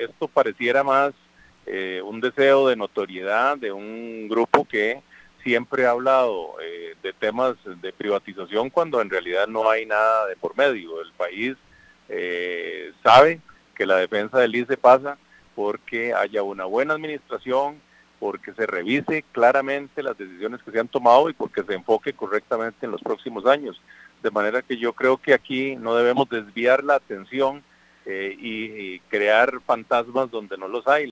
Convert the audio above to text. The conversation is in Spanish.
esto pareciera más un deseo de notoriedad de un grupo que siempre ha hablado de temas de privatización cuando en realidad no hay nada de por medio. El país sabe que la defensa del ICE pasa porque haya una buena administración, porque se revise claramente las decisiones que se han tomado y porque se enfoque correctamente en los próximos años. De manera que yo creo que aquí no debemos desviar la atención y crear fantasmas donde no los hay.